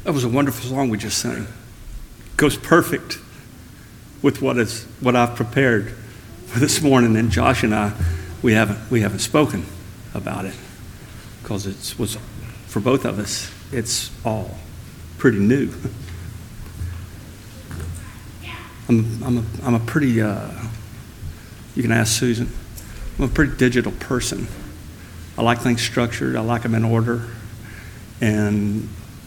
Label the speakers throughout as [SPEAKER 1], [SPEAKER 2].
[SPEAKER 1] That was a wonderful song we just sang. It goes perfect with what I've prepared for this morning. And Josh and I, we haven't spoken about it because it was, for both of us, it's all pretty new. I'm a pretty, you can ask Susan, I'm a pretty digital person. I like things structured, I like them in order, and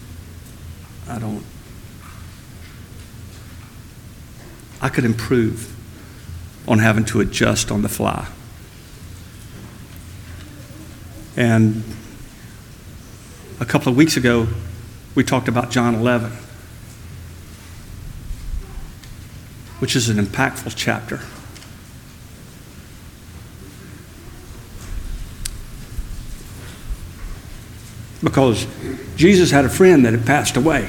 [SPEAKER 1] I could improve on having to adjust on the fly. And a couple of weeks ago, we talked about John 11, which is an impactful chapter. Because Jesus had a friend that had passed away.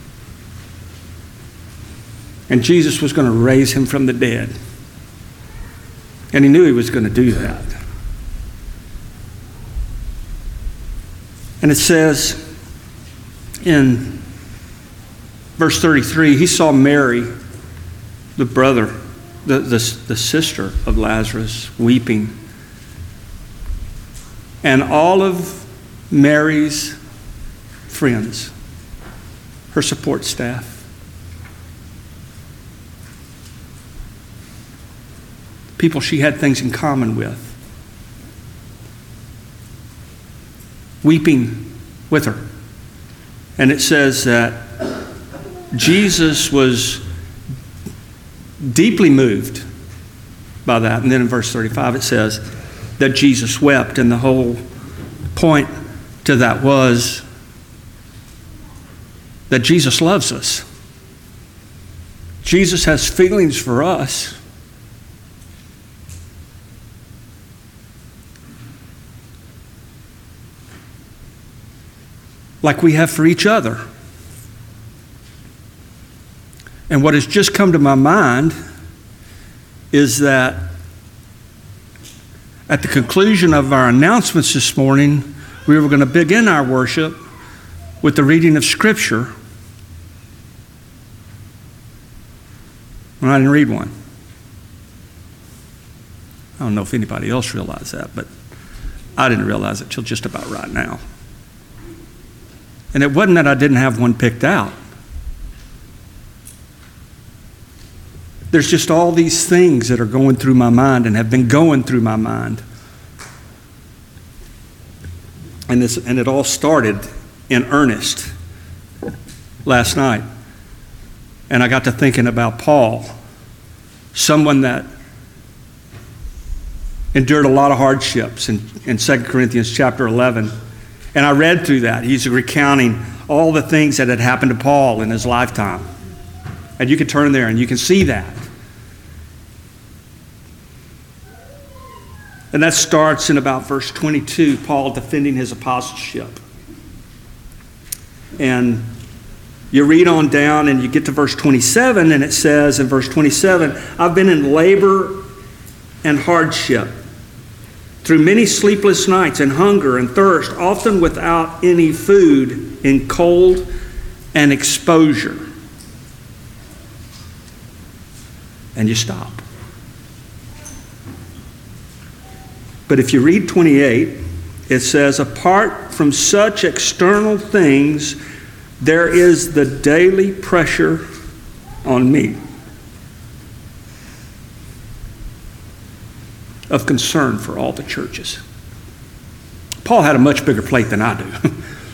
[SPEAKER 1] And Jesus was going to raise him from the dead. And he knew he was going to do that. And it says in verse 33, he saw Mary, the sister of Lazarus, weeping. And all of Mary's friends, her support staff, people she had things in common with, weeping with her. And it says that Jesus was deeply moved by that. And then in verse 35 it says that Jesus wept, and the whole point to that was that Jesus loves us. Jesus has feelings for us. Like we have for each other. And what has just come to my mind is that at the conclusion of our announcements this morning, we were going to begin our worship with the reading of Scripture. And I didn't read one. I don't know if anybody else realized that, but I didn't realize it till just about right now. And it wasn't that I didn't have one picked out. There's just all these things that are going through my mind and have been going through my mind. And it all started in earnest last night. And I got to thinking about Paul, someone that endured a lot of hardships in 2 Corinthians chapter 11. And I read through that. He's recounting all the things that had happened to Paul in his lifetime. And you can turn there and you can see that. And that starts in about verse 22, Paul defending his apostleship. And you read on down and you get to verse 27, and it says in verse 27, I've been in labor and hardship, through many sleepless nights and hunger and thirst, often without any food, in cold and exposure. And you stop. But if you read 28, it says, apart from such external things, there is the daily pressure on me of concern for all the churches. Paul had a much bigger plate than I do.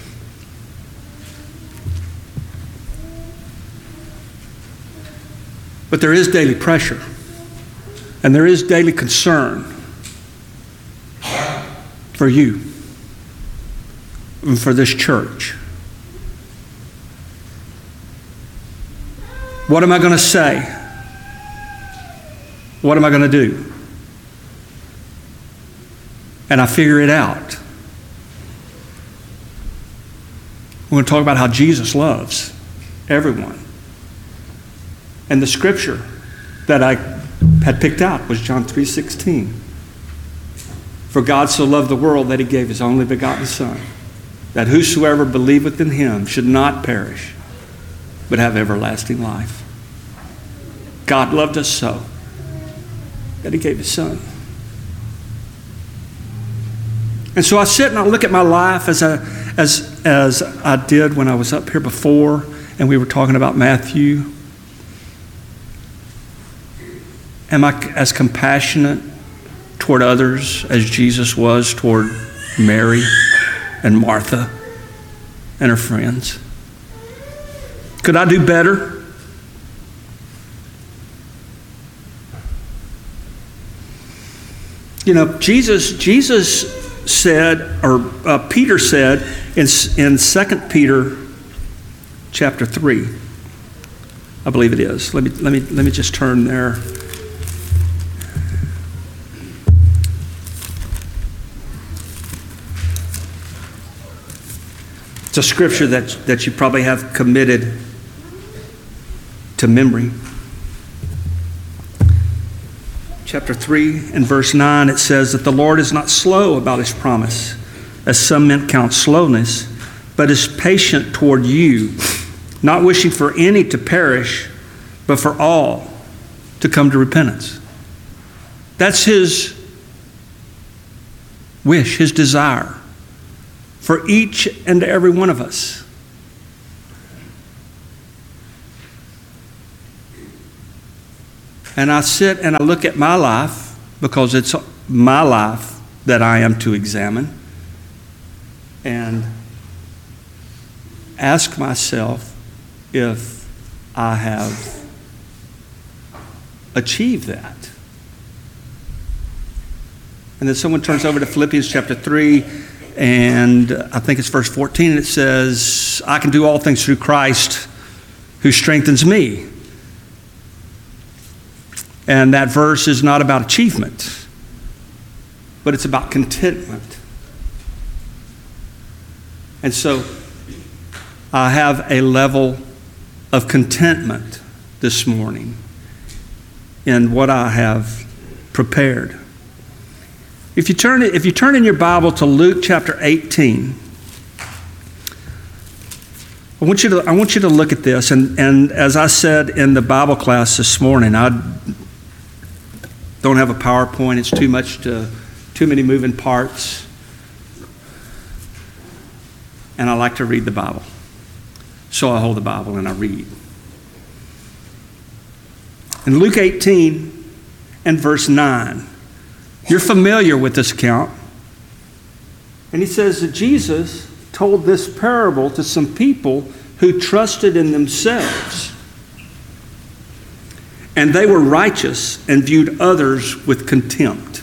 [SPEAKER 1] But there is daily pressure, and there is daily concern for you and for this church. What am I going to say? What am I going to do? And I figure it out. We're going to talk about how Jesus loves everyone. And the scripture that I had picked out was John 3:16. For God so loved the world that he gave his only begotten Son, that whosoever believeth in him should not perish, but have everlasting life. God loved us so that he gave his son. And so I sit and I look at my life as I did when I was up here before and we were talking about Matthew. Am I as compassionate toward others as Jesus was toward Mary and Martha and her friends? Could I do better? You know, Jesus said, or Peter said in 2 Peter chapter 3, I believe it is. Let me just turn there. It's a scripture that you probably have committed to memory. Chapter 3 and verse 9, it says that the Lord is not slow about his promise, as some men count slowness, but is patient toward you, not wishing for any to perish, but for all to come to repentance. That's his wish, his desire for each and every one of us. And I sit and I look at my life, because it's my life that I am to examine, and ask myself if I have achieved that. And then someone turns over to Philippians chapter 3, and I think it's verse 14, and it says, I can do all things through Christ who strengthens me. And that verse is not about achievement, but it's about contentment. And so I have a level of contentment this morning in what I have prepared. If you turn in your Bible to Luke chapter 18, I want you to look at this. And as I said in the Bible class this morning, I don't have a PowerPoint. It's too many moving parts. And I like to read the Bible. So I hold the Bible and I read. In Luke 18 and verse 9, you're familiar with this account. And he says that Jesus told this parable to some people who trusted in themselves. And they were righteous and viewed others with contempt.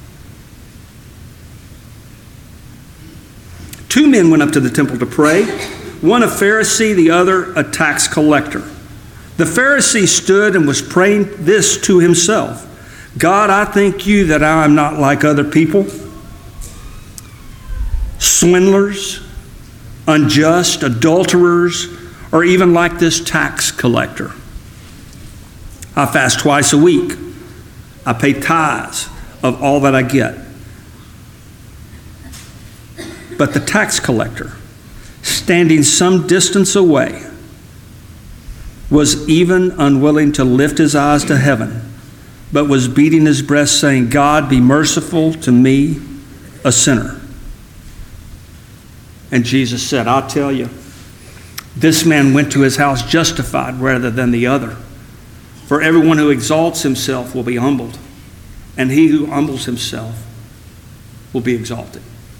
[SPEAKER 1] Two men went up to the temple to pray, one a Pharisee, the other a tax collector. The Pharisee stood and was praying this to himself: God, I thank you that I am not like other people, swindlers, unjust, adulterers, or even like this tax collector. I fast twice a week. I pay tithes of all that I get. But the tax collector, standing some distance away, was even unwilling to lift his eyes to heaven, but was beating his breast, saying, God, be merciful to me, a sinner. And Jesus said, I'll tell you, this man went to his house justified rather than the other. For everyone who exalts himself will be humbled, and he who humbles himself will be exalted.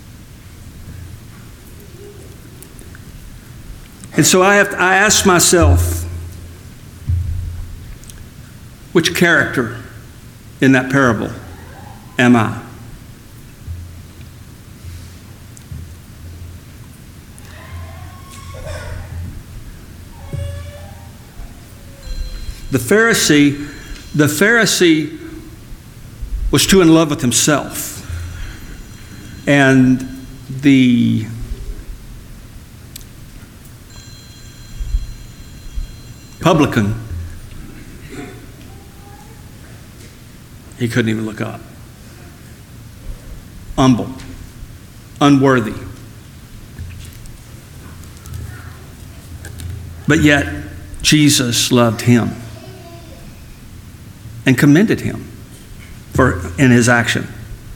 [SPEAKER 1] And so I ask myself, which character in that parable am I? The Pharisee was too in love with himself. And the publican, he couldn't even look up. Humble, unworthy. But yet, Jesus loved him and commended him in his action.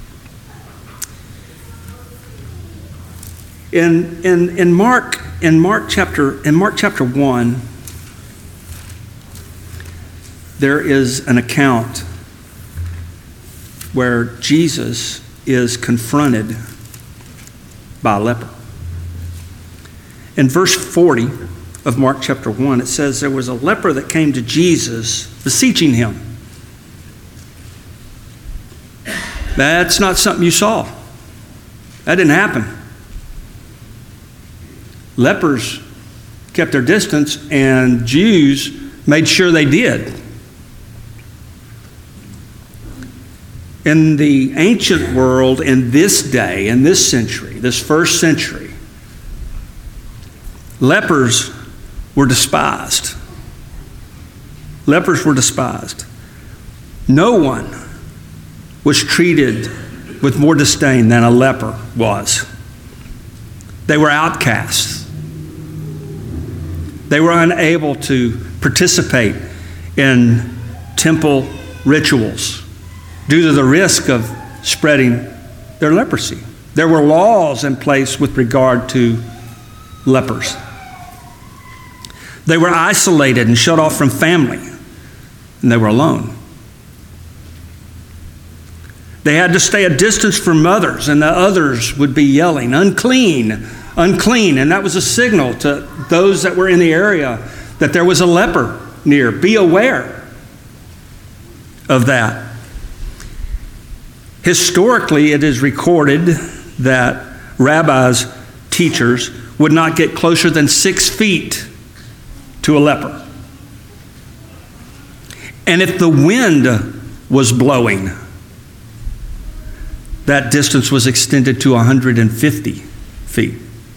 [SPEAKER 1] In Mark chapter 1, there is an account where Jesus is confronted by a leper. In verse 40 of Mark chapter 1, it says, there was a leper that came to Jesus beseeching him. That's not something you saw. That didn't happen. Lepers kept their distance, and Jews made sure they did. In the ancient world, in this day, in this century, this first century, lepers were despised. Lepers were despised. No one was treated with more disdain than a leper was. They were outcasts. They were unable to participate in temple rituals due to the risk of spreading their leprosy. There were laws in place with regard to lepers. They were isolated and shut off from family, and they were alone. They had to stay a distance from others, and the others would be yelling, "Unclean, unclean." And that was a signal to those that were in the area that there was a leper near. Be aware of that. Historically, it is recorded that rabbis, teachers, would not get closer than 6 feet to a leper. And if the wind was blowing, that distance was extended to 150 feet.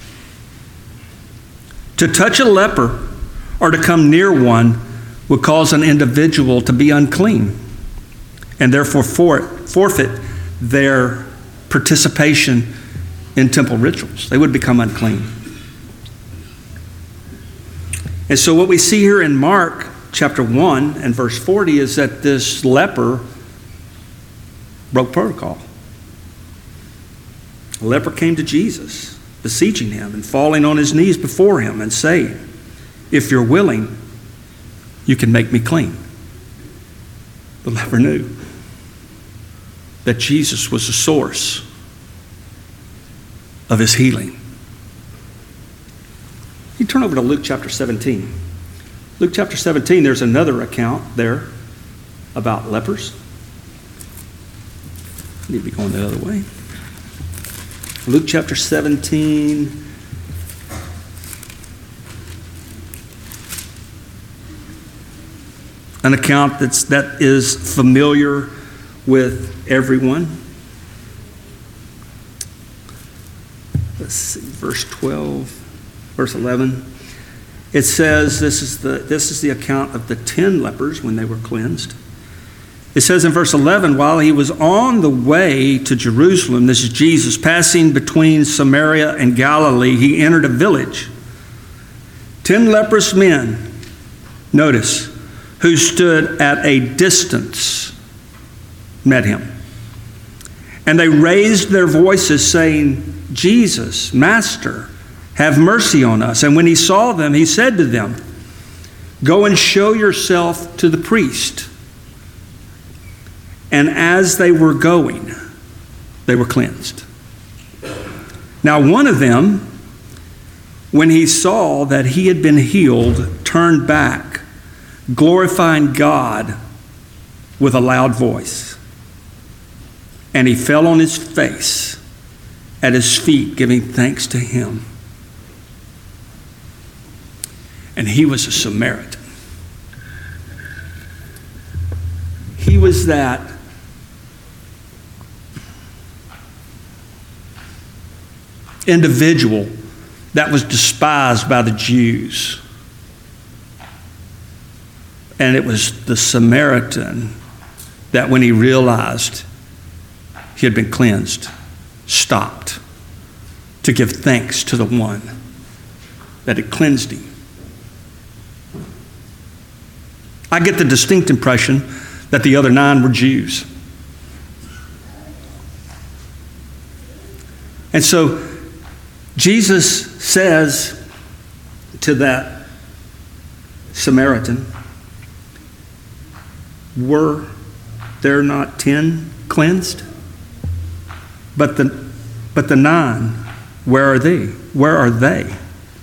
[SPEAKER 1] To touch a leper or to come near one would cause an individual to be unclean and therefore forfeit their participation in temple rituals. They would become unclean. And so what we see here in Mark chapter 1 and verse 40 is that this leper broke protocol. A leper came to Jesus, beseeching him and falling on his knees before him and saying, "If you're willing, you can make me clean." The leper knew that Jesus was the source of his healing. You turn over to Luke chapter 17. Luke chapter 17, there's another account there about lepers. I need to be going the other way. Luke chapter 17. An account that is familiar with everyone. Let's see, verse 12, verse 11. It says, this is the account of the 10 lepers when they were cleansed. It says in verse 11, while he was on the way to Jerusalem, this is Jesus, passing between Samaria and Galilee, he entered a village. 10 leprous men, notice, who stood at a distance, met him. And they raised their voices saying, "Jesus, Master, have mercy on us." And when he saw them, he said to them, "Go and show yourself to the priest." And as they were going, they were cleansed. Now one of them, when he saw that he had been healed, turned back, glorifying God with a loud voice. And he fell on his face at his feet, giving thanks to him. And he was a Samaritan. He was that individual that was despised by the Jews. And it was the Samaritan that when he realized he had been cleansed, stopped to give thanks to the one that had cleansed him I get the distinct impression that the other 9 were Jews. And so Jesus says to that Samaritan, were there not 10 cleansed? But the 9, where are they? Where are they?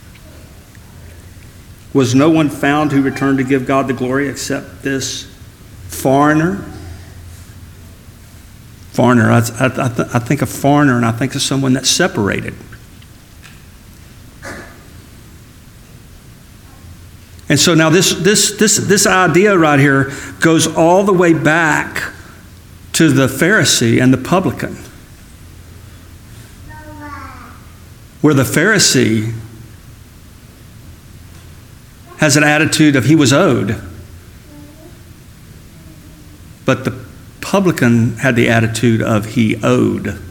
[SPEAKER 1] Was no one found who returned to give God the glory except this foreigner? Foreigner, I think of foreigner, and I think of someone that's separated. And so now this idea right here goes all the way back to the Pharisee and the publican, where the Pharisee has an attitude of he was owed, but the publican had the attitude of he owed.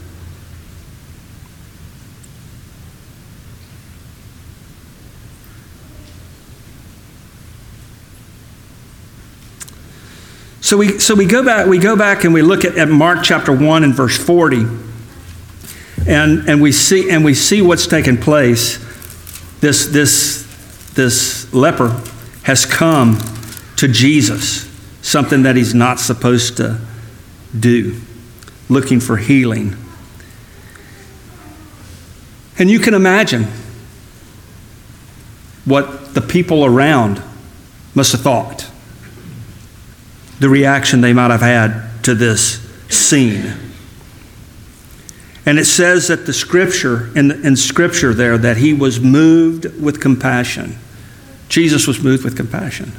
[SPEAKER 1] So we go back and we look at Mark chapter 1 and verse 40, and we see what's taken place. This leper has come to Jesus, something that he's not supposed to do, looking for healing. And you can imagine what the people around must have thought, the reaction they might have had to this scene. And it says that the scripture, in scripture there, that he was moved with compassion. Jesus was moved with compassion.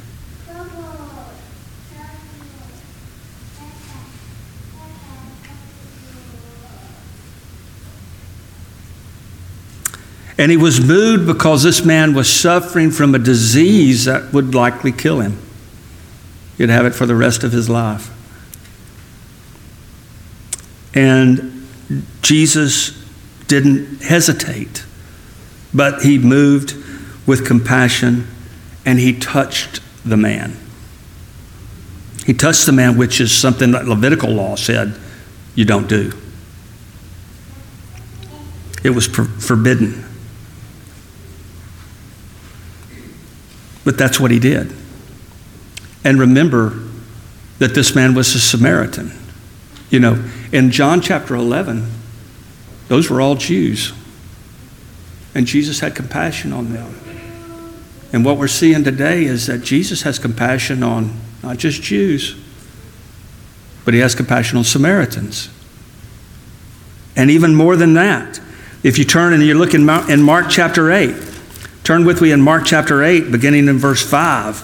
[SPEAKER 1] And he was moved because this man was suffering from a disease that would likely kill him. He'd have it for the rest of his life. And Jesus didn't hesitate, but he moved with compassion and he touched the man. He touched the man, which is something that Levitical law said you don't do. It was forbidden. But that's what he did. And remember that this man was a Samaritan. You know, in John chapter 11, those were all Jews. And Jesus had compassion on them. And what we're seeing today is that Jesus has compassion on not just Jews, but he has compassion on Samaritans. And even more than that, if you turn and you look in Mark chapter 8, turn with me in Mark chapter 8, beginning in verse 5.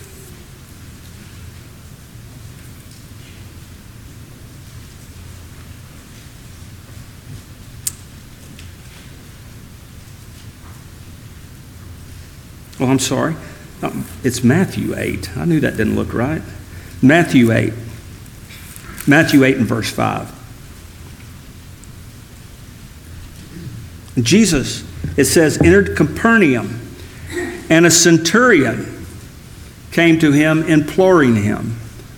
[SPEAKER 1] Oh, I'm sorry. It's Matthew 8. I knew that didn't look right. Matthew 8. Matthew 8 and verse 5. Jesus, it says, entered Capernaum, and a centurion came to him, imploring him.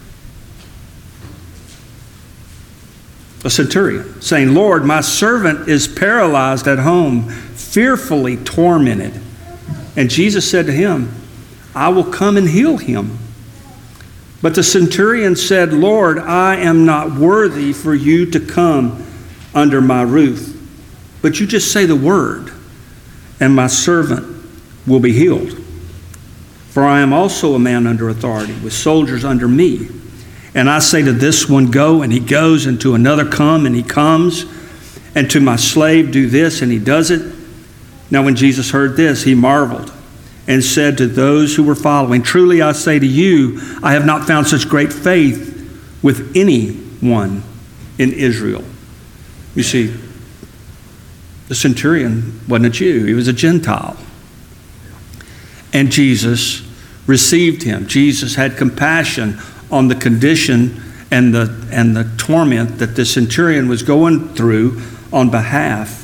[SPEAKER 1] A centurion, saying, Lord, my servant is paralyzed at home, fearfully tormented. And Jesus said to him, I will come and heal him. But the centurion said, Lord, I am not worthy for you to come under my roof. But you just say the word, and my servant will be healed. For I am also a man under authority, with soldiers under me. And I say to this one, go, and he goes, and to another, come, and he comes. And to my slave, do this, and he does it. Now when Jesus heard this, he marveled and said to those who were following, truly I say to you, I have not found such great faith with anyone in Israel. You see, the centurion wasn't a Jew, he was a Gentile. And Jesus received him. Jesus had compassion on the condition and the torment that the centurion was going through on behalf.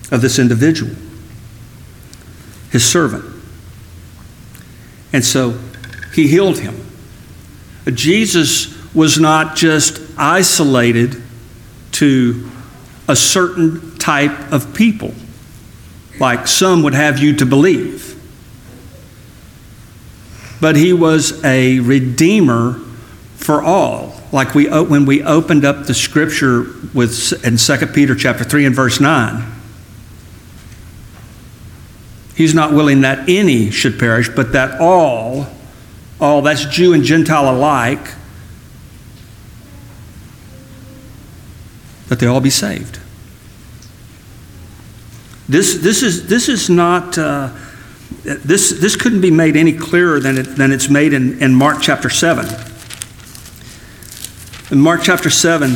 [SPEAKER 1] of this individual, his servant. And so he healed him. Jesus was not just isolated to a certain type of people, like some would have you to believe. But he was a redeemer for all. Like when we opened up the scripture in 2 Peter chapter 3 and verse 9. He's not willing that any should perish, but that all, that's Jew and Gentile alike, that they all be saved. This is not. This couldn't be made any clearer than it's made in Mark chapter 7. In Mark chapter 7,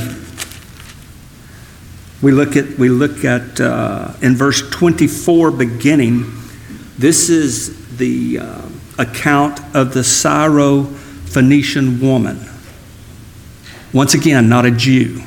[SPEAKER 1] we look at in verse 24 beginning. This is the account of the Syrophoenician woman. Once again, not a Jew.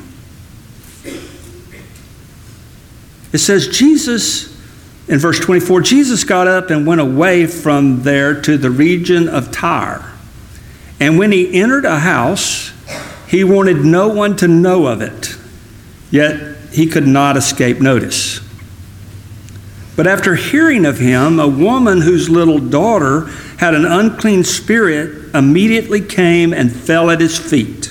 [SPEAKER 1] It says Jesus, in verse 24, Jesus got up and went away from there to the region of Tyre. And when he entered a house, he wanted no one to know of it, yet he could not escape notice. But after hearing of him, a woman whose little daughter had an unclean spirit immediately came and fell at his feet.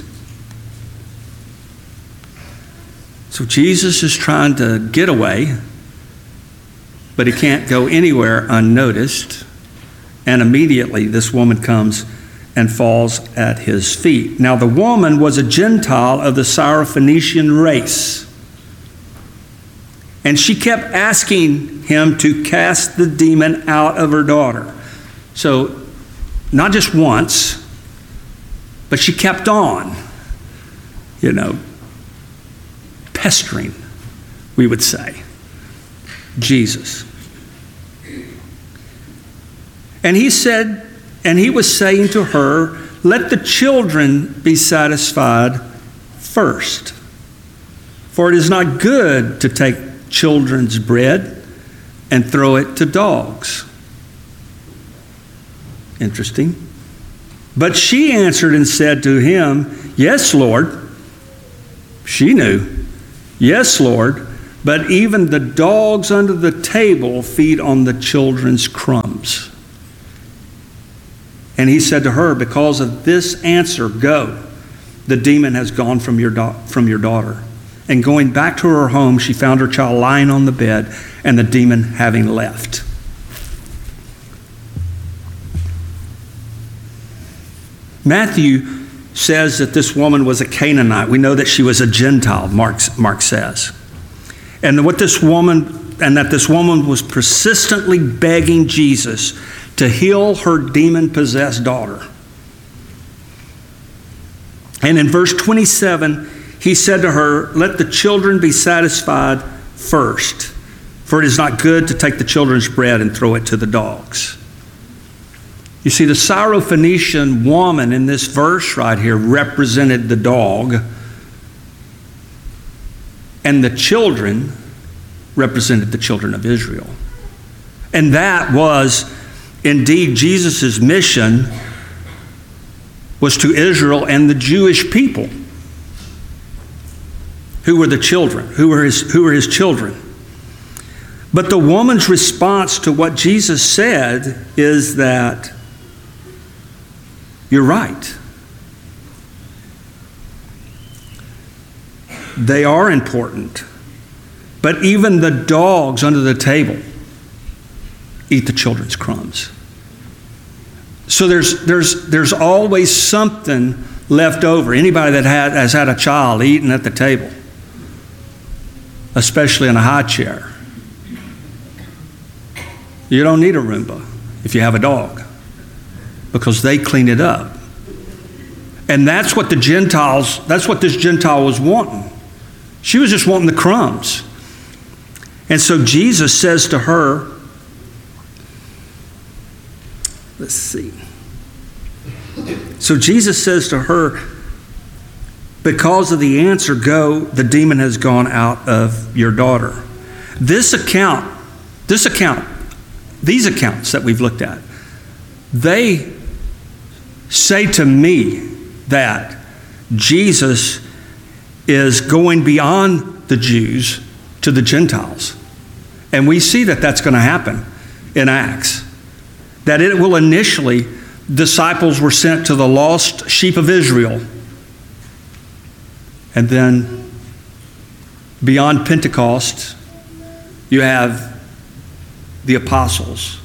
[SPEAKER 1] So Jesus is trying to get away, but he can't go anywhere unnoticed. And immediately this woman comes and falls at his feet. Now the woman was a Gentile of the Syrophoenician race. And she kept asking him to cast the demon out of her daughter. So, not just once, but she kept on, pestering, we would say, Jesus. And he was saying to her, let the children be satisfied first. For it is not good to take children's bread and throw it to dogs. Interesting. But she answered and said to him, yes, Lord. She knew. Yes, Lord. But even the dogs under the table feed on the children's crumbs. And he said to her, because of this answer, go. The demon has gone from your daughter. And going back to her home, she found her child lying on the bed and the demon having left. Matthew says that this woman was a Canaanite. We know that she was a Gentile, Mark says. And that this woman was persistently begging Jesus to heal her demon-possessed daughter. And in verse 27, he said to her, let the children be satisfied first, for it is not good to take the children's bread and throw it to the dogs. You see, the Syrophoenician woman in this verse right here represented the dog, and the children represented the children of Israel. And that was indeed Jesus' mission, was to Israel and the Jewish people, who were the children, who were his children. But the woman's response to what Jesus said is that, you're right. They are important. But even the dogs under the table eat the children's crumbs. So there's always something left over. Anybody that has had a child eating at the table, especially in a high chair, you don't need a Roomba if you have a dog, because they clean it up. And that's what this Gentile was wanting. She was just wanting the crumbs. And so Jesus says to her, let's see. So Jesus says to her, because of the answer, go, the demon has gone out of your daughter. These accounts that we've looked at, they say to me that Jesus is going beyond the Jews to the Gentiles. And we see that that's going to happen in Acts. That it will initially, disciples were sent to the lost sheep of Israel. And then beyond Pentecost, you have the apostles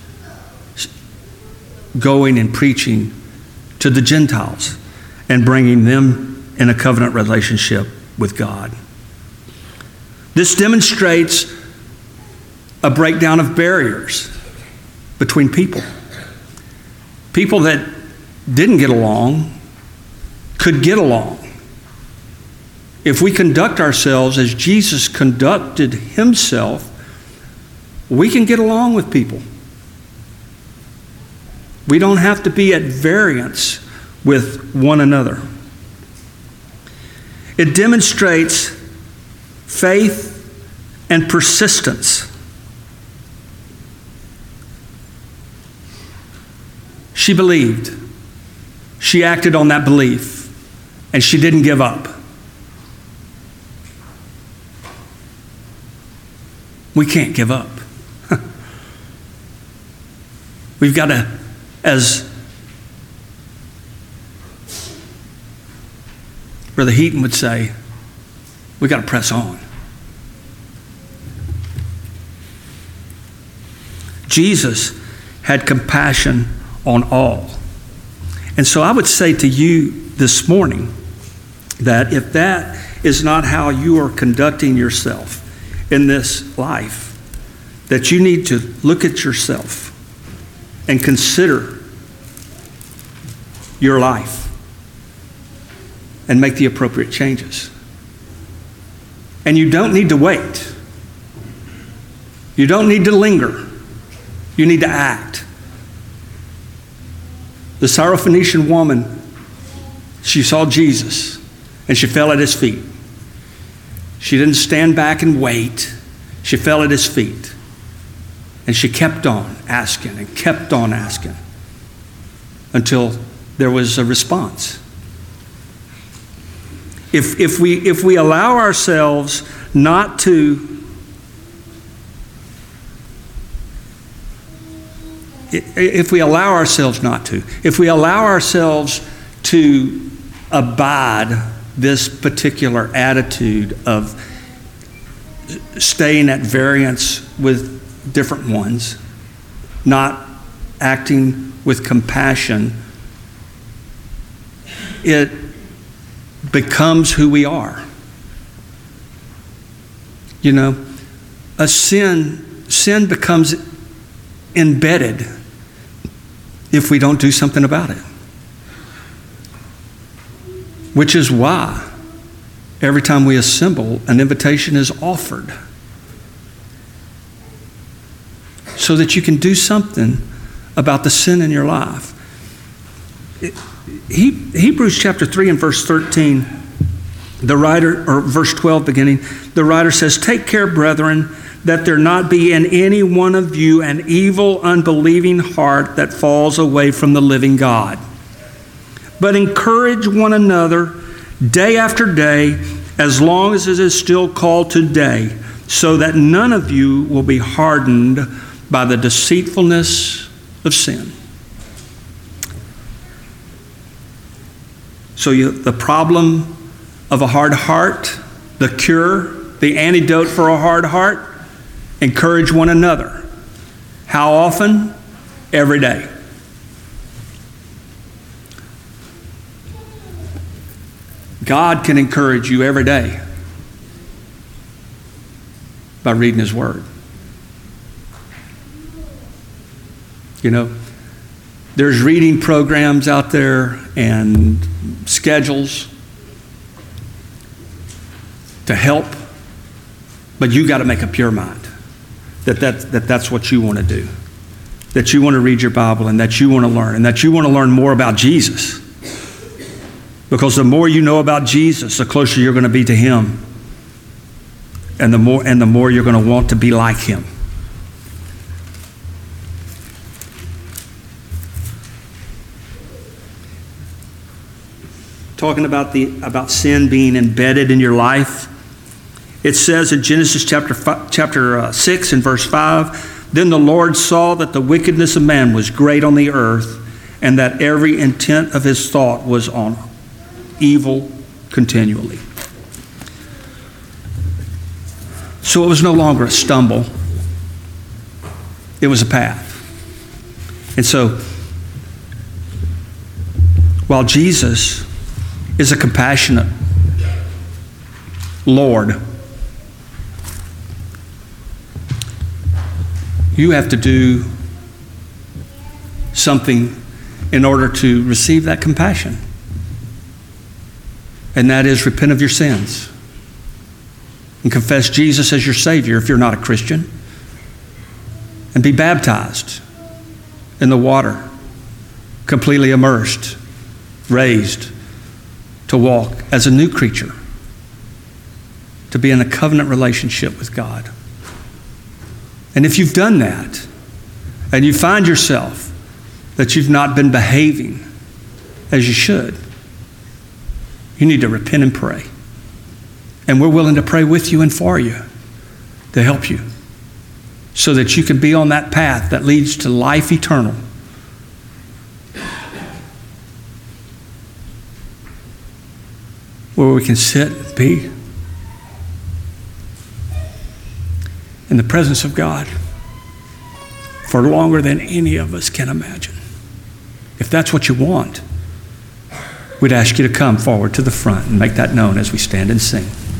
[SPEAKER 1] going and preaching to the Gentiles and bringing them in a covenant relationship with God. This demonstrates a breakdown of barriers between people. People that didn't get along could get along. If we conduct ourselves as Jesus conducted himself, we can get along with people. We don't have to be at variance with one another. It demonstrates faith and persistence. She believed. She acted on that belief, and she didn't give up. We can't give up. We've got to, as Brother Heaton would say, we got to press on. Jesus had compassion on all. And so I would say to you this morning that if that is not how you are conducting yourself in this life, that you need to look at yourself and consider your life and make the appropriate changes. And you don't need to wait. You don't need to linger. You need to act. The Syrophoenician woman, she saw Jesus and she fell at his feet. She didn't stand back and wait. She fell at his feet. And she kept on asking and kept on asking until there was a response. If we allow ourselves not to if we allow ourselves to abide this particular attitude of staying at variance with different ones, not acting with compassion, it becomes who we are. You know, sin becomes embedded if we don't do something about it. Which is why every time we assemble, an invitation is offered so that you can do something about the sin in your life. Hebrews chapter 3 and verse 13, the writer, or verse 12 beginning, the writer says, "Take care, brethren, that there not be in any one of you an evil, unbelieving heart that falls away from the living God. But encourage one another day after day, as long as it is still called today, so that none of you will be hardened by the deceitfulness of sin." So the problem of a hard heart, the cure, the antidote for a hard heart, encourage one another. How often? Every day. God can encourage you every day by reading His Word. You know, there's reading programs out there and schedules to help, but you got to make up your mind that's what you want to do, that you want to read your Bible and that you want to learn, and that you want to learn more about Jesus. Because the more you know about Jesus, the closer you're going to be to Him. and the more you're going to want to be like him. Talking about sin being embedded in your life, it says in Genesis chapter 6 and verse 5, "Then the Lord saw that the wickedness of man was great on the earth, and that every intent of his thought was on evil continually." So it was no longer a stumble. It was a path. And so, while Jesus is a compassionate Lord, you have to do something in order to receive that compassion. And that is repent of your sins and confess Jesus as your Savior if you're not a Christian, and be baptized in the water, completely immersed, raised to walk as a new creature, to be in a covenant relationship with God. And if you've done that, and you find yourself that you've not been behaving as you should, you need to repent and pray. And we're willing to pray with you and for you to help you so that you can be on that path that leads to life eternal. Where we can sit and be in the presence of God for longer than any of us can imagine. If that's what you want, we'd ask you to come forward to the front and make that known as we stand and sing.